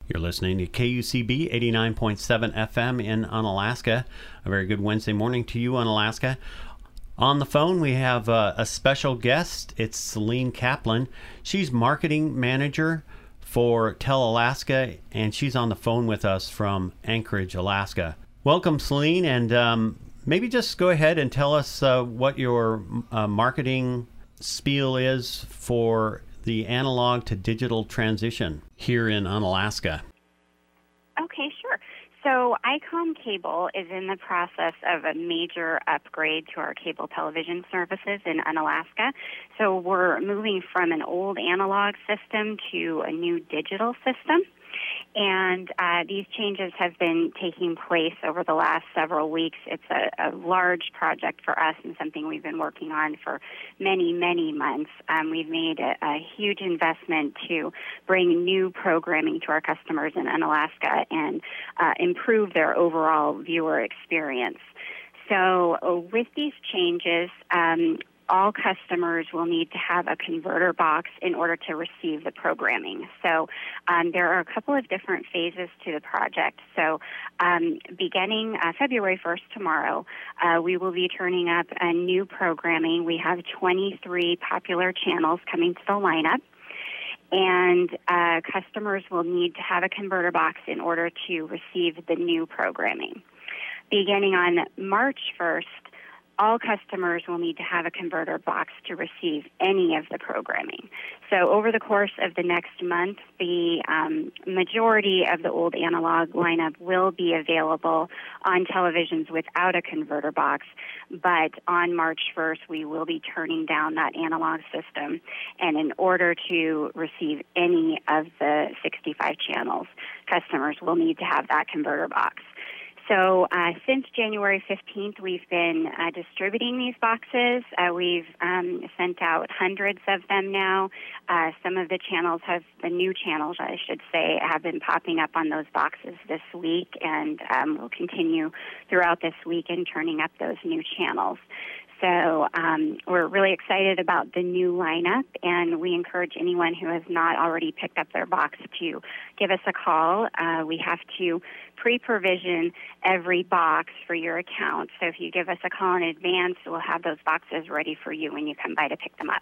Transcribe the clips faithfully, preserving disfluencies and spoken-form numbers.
You're listening to K U C B eighty-nine point seven F M in Unalaska. A very good Wednesday morning to you, Unalaska. On the phone, we have uh, a special guest. It's Celine Kaplan. She's marketing manager for TELalaska, and she's on the phone with us from Anchorage, Alaska. Welcome, Celine, and um, maybe just go ahead and tell us uh, what your uh, marketing spiel is for the analog to digital transition here in Unalaska. Okay, sure. So ICOM Cable is in the process of a major upgrade to our cable television services in Unalaska. So we're moving from an old analog system to a new digital system. And uh, these changes have been taking place over the last several weeks. It's a, a large project for us and something we've been working on for many, many months. Um, we've made a, a huge investment to bring new programming to our customers in Unalaska and uh, improve their overall viewer experience. So uh, with these changes, um, all customers will need to have a converter box in order to receive the programming. So um, there are a couple of different phases to the project. So um, beginning uh, February first, tomorrow, uh, we will be turning up a new programming. We have twenty-three popular channels coming to the lineup. And uh, customers will need to have a converter box in order to receive the new programming. Beginning on March first, all customers will need to have a converter box to receive any of the programming. So over the course of the next month, the um, majority of the old analog lineup will be available on televisions without a converter box, but on March first, we will be turning down that analog system. And in order to receive any of the sixty-five channels, customers will need to have that converter box. So uh, since January fifteenth, we've been uh, distributing these boxes. Uh, we've um, sent out hundreds of them now. Uh, some of the channels have, the new channels, I should say, have been popping up on those boxes this week, and um, we'll continue throughout this week in turning up those new channels. So um, we're really excited about the new lineup, and we encourage anyone who has not already picked up their box to give us a call. Uh, we have to pre-provision every box for your account. So if you give us a call in advance, we'll have those boxes ready for you when you come by to pick them up.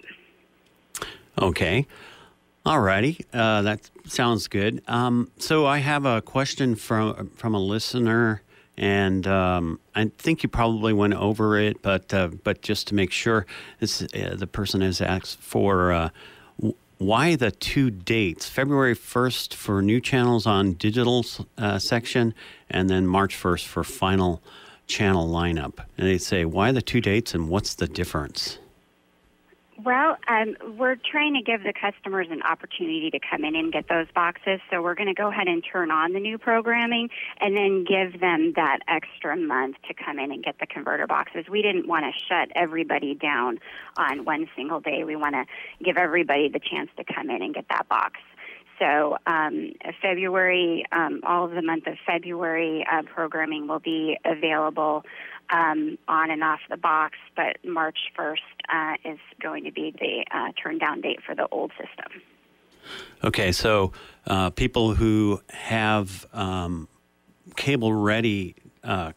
Okay. All righty. Uh, that sounds good. Um, so I have a question from from a listener. And um, I think you probably went over it, but uh, but just to make sure, this, uh, the person has asked for uh, w- why the two dates, February first for new channels on digital uh, section, and then March first for final channel lineup. And they say, why the two dates and what's the difference? Well, um, we're trying to give the customers an opportunity to come in and get those boxes, so we're going to go ahead and turn on the new programming and then give them that extra month to come in and get the converter boxes. We didn't want to shut everybody down on one single day. We want to give everybody the chance to come in and get that box. So um, February, um, all of the month of February uh, programming will be available um, on and off the box, but March first uh, is going to be the uh, turn down date for the old system. Okay, so uh, people who have um, cable-ready uh,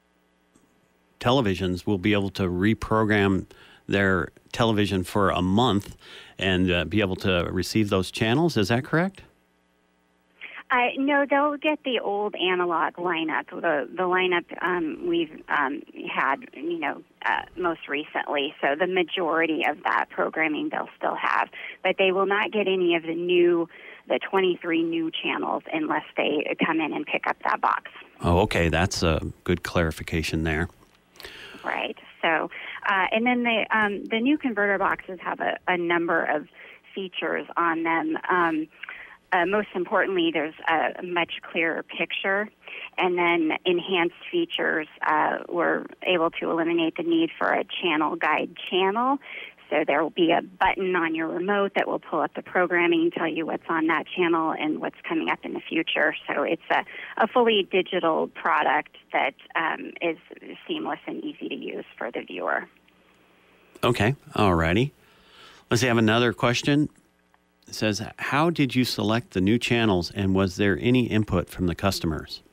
televisions will be able to reprogram their television for a month and uh, be able to receive those channels. Is that correct? Uh, no, they'll get the old analog lineup, the the lineup um, we've um, had, you know, uh, most recently. So the majority of that programming they'll still have, but they will not get any of the new, the twenty-three new channels unless they come in and pick up that box. Oh, okay, that's a good clarification there. Right. So, uh, and then the um, the new converter boxes have a, a number of features on them. Um, Uh, most importantly, there's a much clearer picture, and then enhanced features. Uh, we're able to eliminate the need for a channel guide channel. So there will be a button on your remote that will pull up the programming and tell you what's on that channel and what's coming up in the future. So it's a, a fully digital product that um, is seamless and easy to use for the viewer. Okay, all righty. Let's see, I have another question. it says, how did you select the new channels, and was there any input from the customers?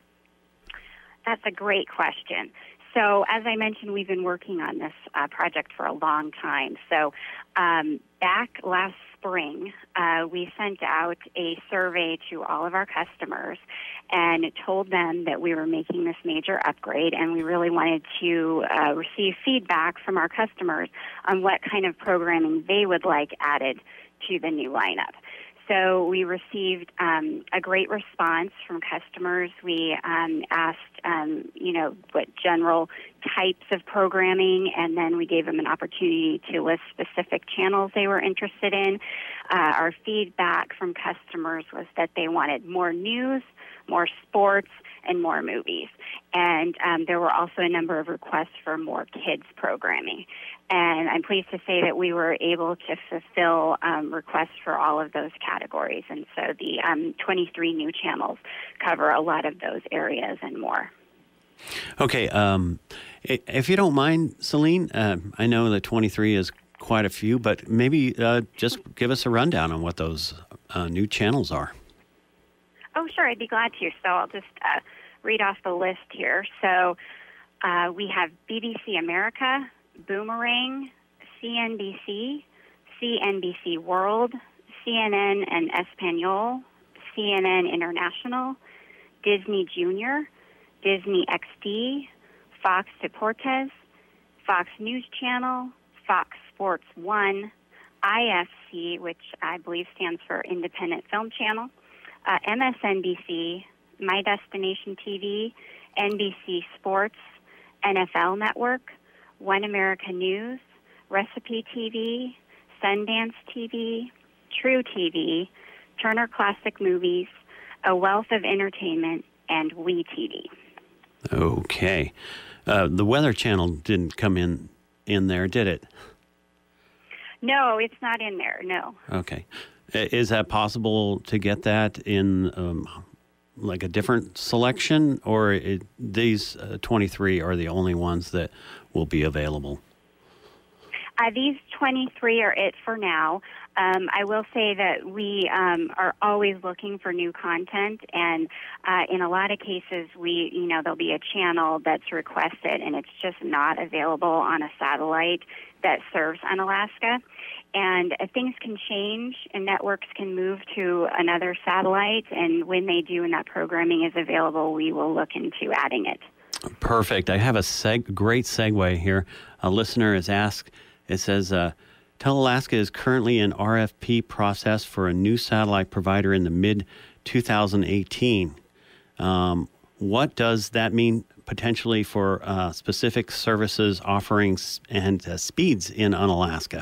That's a great question. So as I mentioned, we've been working on this uh, project for a long time. So um, back last spring, uh, we sent out a survey to all of our customers and told them that we were making this major upgrade, and we really wanted to uh, receive feedback from our customers on what kind of programming they would like added to the new lineup. So we received um, a great response from customers. We um, asked, um, you know, what general types of programming, and then we gave them an opportunity to list specific channels they were interested in. Uh, our feedback from customers was that they wanted more news, more sports, and more movies. And um, there were also a number of requests for more kids programming. And I'm pleased to say that we were able to fulfill um, requests for all of those categories. And so the um, twenty-three new channels cover a lot of those areas and more. Okay. Um, if you don't mind, Celine, uh, I know that twenty-three is quite a few, but maybe uh, just give us a rundown on what those uh, new channels are. Oh, sure. I'd be glad to. So I'll just uh, read off the list here. So uh, we have B B C America, Boomerang, C N B C, C N B C World, C N N and Espanol, C N N International, Disney Junior, Disney X D, Fox Deportes, Fox News Channel, Fox Sports One, I F C, which I believe stands for Independent Film Channel, uh, M S N B C, My Destination T V, N B C Sports, N F L Network, One America News, Recipe T V, Sundance T V, True T V, Turner Classic Movies, A Wealth of Entertainment, and We T V. Okay. Uh, the Weather Channel didn't come in, in there, did it? No, it's not in there, no. Okay. Is that possible to get that in um, like a different selection, or it, these uh, twenty-three are the only ones that will be available? Uh, these twenty-three are it for now. Um, I will say that we um, are always looking for new content, and uh, in a lot of cases, we, you know, there'll be a channel that's requested, and it's just not available on a satellite that serves Unalaska. And uh, things can change, and networks can move to another satellite, and when they do and that programming is available, we will look into adding it. Perfect. I have a seg- great segue here. A listener has asked, it says, uh, Telalaska is currently in R F P process for a new satellite provider in the mid twenty eighteen. Um, what does that mean potentially for uh, specific services, offerings, and uh, speeds in Unalaska?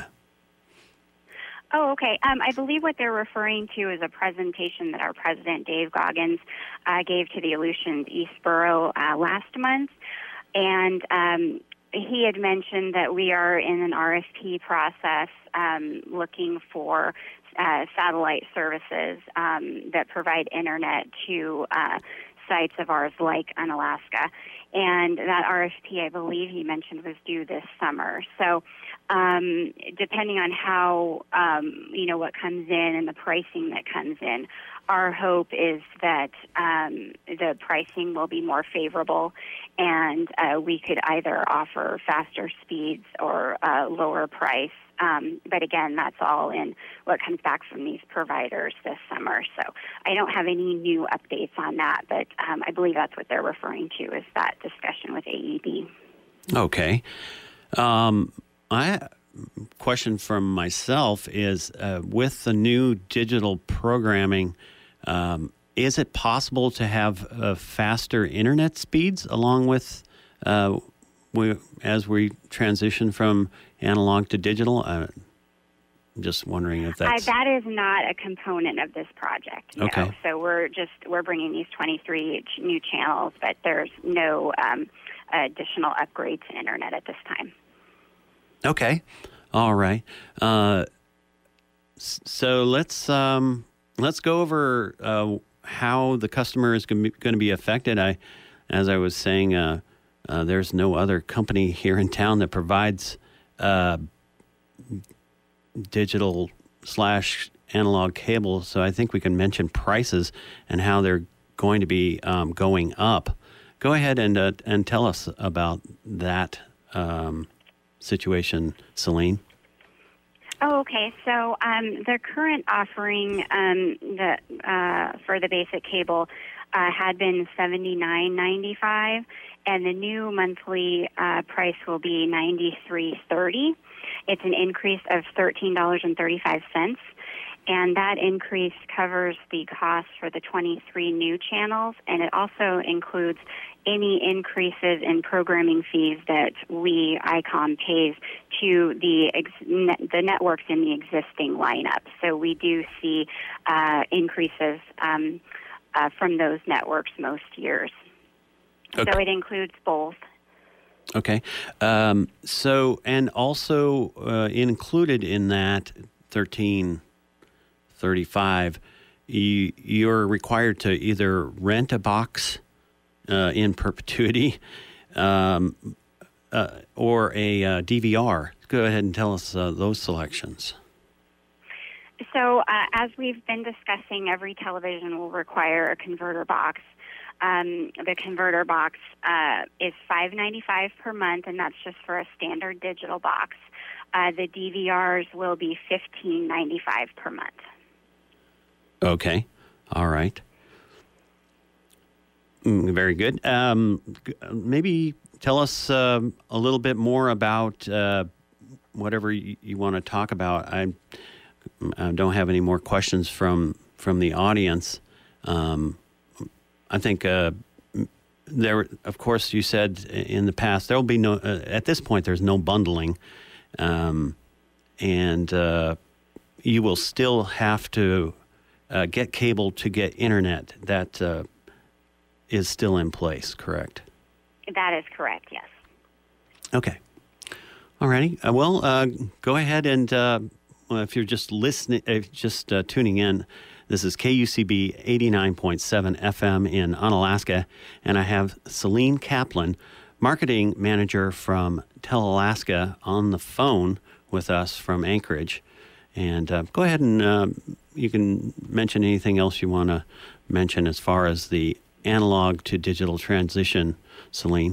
Oh, okay. Um, I believe what they're referring to is a presentation that our president, Dave Goggins, uh, gave to the Aleutians East Borough uh, last month. And um, he had mentioned that we are in an R F P process um, looking for uh, satellite services um, that provide internet to uh, sites of ours like Unalaska. And that R F P, I believe he mentioned, was due this summer. So um, depending on how, um, you know, what comes in and the pricing that comes in, our hope is that um, the pricing will be more favorable, and uh, we could either offer faster speeds or uh, lower price. Um, but again, that's all in what comes back from these providers this summer. So I don't have any new updates on that, but um, I believe that's what they're referring to is that discussion with A E B. Okay. Um, I question from myself is uh, with the new digital programming, um, is it possible to have uh, faster internet speeds along with uh, we, as we transition from analog to digital? Uh, I'm just wondering if that's... Uh, that is not a component of this project. No. Okay. So we're just, we're bringing these twenty-three new channels, but there's no um, additional upgrade to internet at this time. Okay. All right. Uh, so let's um, let's go over uh, how the customer is going to be affected. I, as I was saying, uh, uh, there's no other company here in town that provides uh, digital slash analog cable, so I think we can mention prices and how they're going to be um, going up. Go ahead and uh, and tell us about that um, situation, Celine. Oh, okay. So um, the current offering um, the, uh, for the basic cable uh, had been seventy-nine ninety-five, and the new monthly uh, price will be ninety-three thirty. It's an increase of thirteen dollars and thirty-five cents, and that increase covers the cost for the twenty-three new channels, and it also includes any increases in programming fees that we, ICOM, pays to the ex- net, the networks in the existing lineup. So we do see uh, increases um, uh, from those networks most years. Okay. So it includes both. Okay. Um, so, and also uh, included in that thirteen thirty-five, you, you're required to either rent a box uh, in perpetuity um, uh, or a uh, D V R. Go ahead and tell us uh, those selections. So, uh, as we've been discussing, every television will require a converter box. Um, the converter box uh, is five ninety-five per month, and that's just for a standard digital box. Uh, the D V Rs will be fifteen ninety-five per month. Okay. All right. Mm, very good. Um, maybe tell us uh, a little bit more about uh, whatever you, you want to talk about. I, I don't have any more questions from from the audience. Um, I think uh, there, of course, you said in the past there will be no. Uh, at this point, there's no bundling, um, and uh, you will still have to uh, get cable to get internet. That uh, is still in place, correct? That is correct. Yes. Okay. All righty. Uh, well, uh, go ahead and uh, well, if you're just listening, uh, just uh, tuning in. This is K U C B eighty-nine point seven F M in Unalaska, and I have Celine Kaplan, marketing manager from Telalaska, on the phone with us from Anchorage. And uh, go ahead and uh, you can mention anything else you want to mention as far as the analog to digital transition, Celine.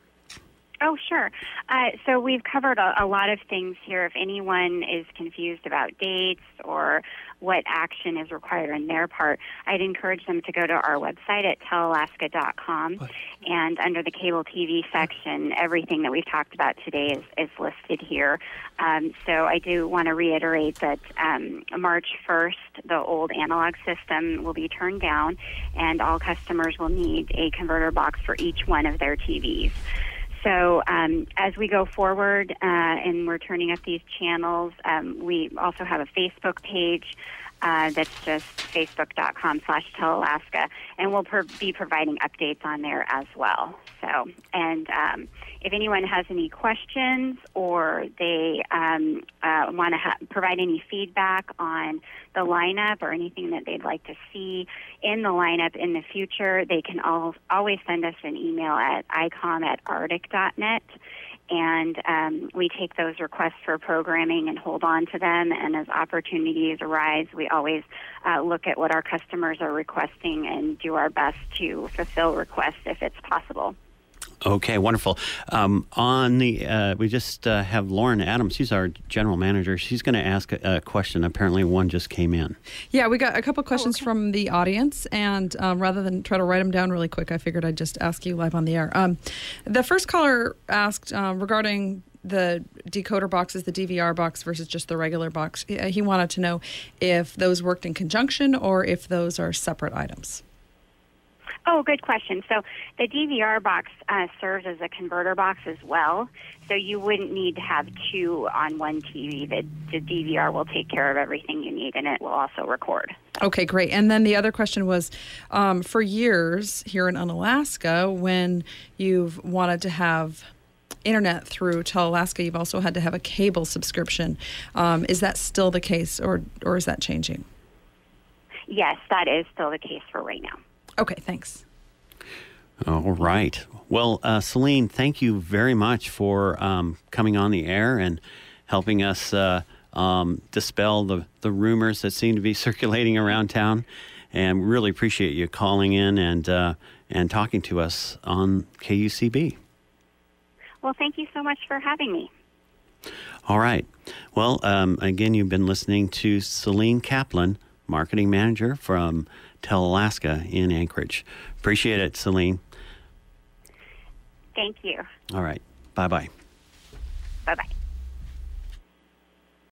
Oh, sure. Uh, so we've covered a, a lot of things here. If anyone is confused about dates or what action is required on their part, I'd encourage them to go to our website at telalaska dot com. And under the cable T V section, everything that we've talked about today is, is listed here. Um, so I do want to reiterate that um, March first, the old analog system will be turned down, and all customers will need a converter box for each one of their T Vs. So um, as we go forward uh, and we're turning up these channels, um, we also have a Facebook page uh, that's just facebook dot com slash telalaska, and we'll per- be providing updates on there as well. So, and um, if anyone has any questions or they um, uh, want to ha- provide any feedback on the lineup or anything that they'd like to see in the lineup in the future, they can al- always send us an email at icom at arctic dot net. And um, we take those requests for programming and hold on to them. And as opportunities arise, we always uh, look at what our customers are requesting and do our best to fulfill requests if it's possible. Okay, wonderful. Um, on the, uh, we just uh, have Lauren Adams. She's our general manager. She's going to ask a, a question. Apparently, one just came in. Yeah, we got a couple questions oh, okay. from the audience, and um, rather than try to write them down really quick, I figured I'd just ask you live on the air. Um, the first caller asked uh, regarding the decoder boxes, the D V R box versus just the regular box. He wanted to know if those worked in conjunction or if those are separate items. Oh, good question. So the D V R box uh, serves as a converter box as well. So you wouldn't need to have two on one T V. The, the D V R will take care of everything you need, and it will also record. Okay, great. And then the other question was, um, for years here in Unalaska, when you've wanted to have internet through Telalaska, you've also had to have a cable subscription. Um, is that still the case, or or is that changing? Yes, that is still the case for right now. Okay, thanks. All right. Well, uh, Celine, thank you very much for um, coming on the air and helping us uh, um, dispel the, the rumors that seem to be circulating around town. And really appreciate you calling in and uh, and talking to us on K U C B. Well, thank you so much for having me. All right. Well, um, again, you've been listening to Celine Kaplan, Marketing Manager from Telalaska in Anchorage. Appreciate it, Celine. Thank you. All right. Bye-bye. Bye-bye.